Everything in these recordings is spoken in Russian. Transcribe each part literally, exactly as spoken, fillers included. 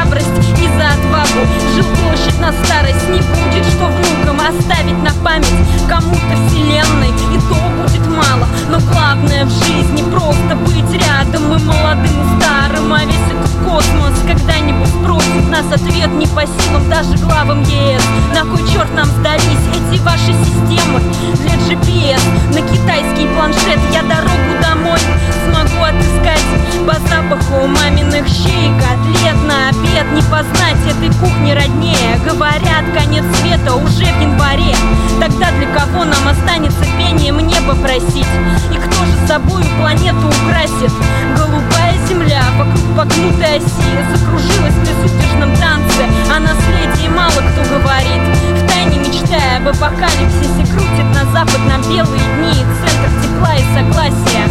храбрость и за отвагу. Жилплощадь на старость не будет, что внукам оставить на память кому-то вселенной, и то будет мало. Но главное в жизни просто быть рядом, и молодым, и старым. А весь этот космос когда-нибудь спросит нас, ответ не по силам даже главам ЕС. На кой черт нам сдались эти ваши системы для джи пи эс? На китайский планшет я дорогу домой смогу отыскать по запаху маминых щей и котлет. На обед не познать этой кухни роднее. Говорят, конец света уже в январе. Тогда для кого нам останется пением небо просить? И кто же собою планету украсит? Голубая земля вокруг погнутой оси закружилась в безудержном танце. О наследии мало кто говорит, втайне мечтая об апокалипсисе. Крутит на запад нам белые дни, центр тепла и согласия.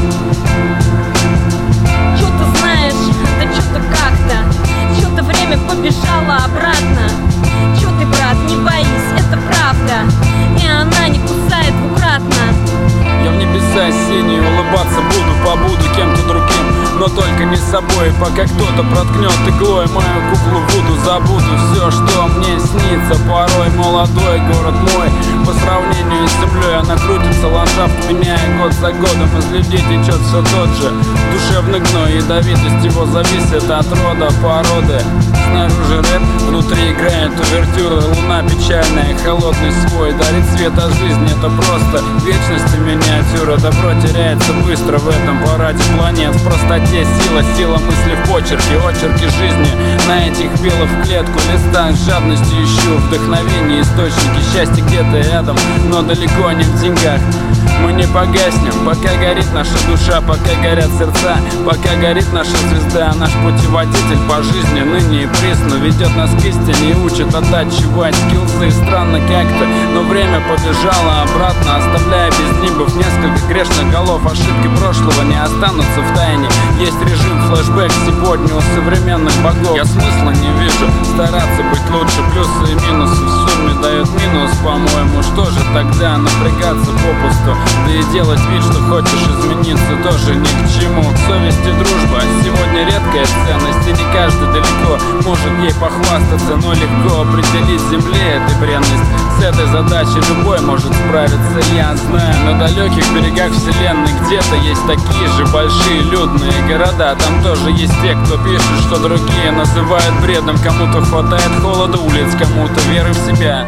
Чё ты знаешь, да чё-то как-то, чё-то время побежало обратно. Чё ты, брат, не боись, это правда, и она не кусает двукратно. Я в небеса синие улыбаться буду, побуду кем-то другим, но только не собой. Пока кто-то проткнет иглой мою куклу Вуду, забуду все, что мне снится. Порой молодой город мой, по сравнению с землей она крутится, ландшафт меняя год за годом. Из людей течет все тот же душевный гной, ядовитость его зависит от рода, породы. Снаружи рэп, внутри играет увертюра. Луна печальная, холодный свой дарит свет от жизни. Это просто вечность и миниатюра. Добро теряется быстро в этом параде планет. В простоте сила, сила мысли в почерке, очерки жизни на этих белых в клетку листах. С жадностью ищу вдохновение, источники счастья где-то рядом, но далеко не в деньгах. Мы не погаснем, пока горит наша душа, пока горят сердца, пока горит наша звезда. Наш путеводитель по жизни ныне и присно ведет нас к истине и учит оттачивать скиллсы. Странно как-то, но время побежало обратно, оставляя без нимбов несколько грешных голов. Ошибки прошлого не останутся в тайне. Есть режим флешбэк сегодня у современных богов. Я смысла не вижу стараться быть лучше. Плюсы и минусы в сумме дают минус, по-моему. Что же тогда напрягаться попусту? Да и делать вид, что хочешь измениться, тоже ни к чему. Совесть и дружба сегодня редкая ценность, и не каждый далеко может ей похвастаться. Но легко определить земле этой бренность. С этой задачей любой может справиться, я знаю. На далеких берегах вселенной где-то есть такие же большие людные города. Там тоже есть те, кто пишет, что другие называют бредом. Кому-то хватает холода улиц, кому-то веры в себя.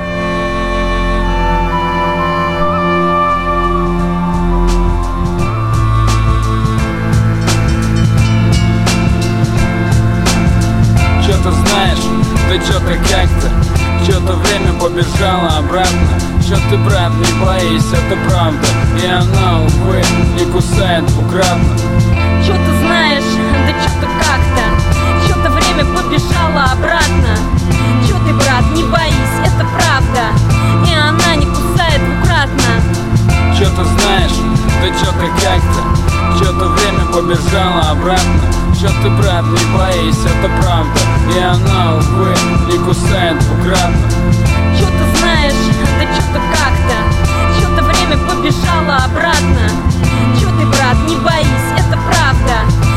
Чё-то знаешь, да чё-то как-то, чё-то время побежало обратно. Чё ты, брат, не боись, это правда, и она, увы, не кусает двукратно. Чё ты знаешь, да чё-то как-то, чё-то время побежало обратно. Чё ты, брат, не боись, это правда, и она не кусает двукратно. Чё ты знаешь, да чё-то как-то, чё-то время побежало обратно. Чё ты, брат, не боись, это правда, и она, увы, не кусает двукратно. Чё ты знаешь, да чё-то как-то, чё-то время побежало обратно. Чё ты, брат, не боись, это правда,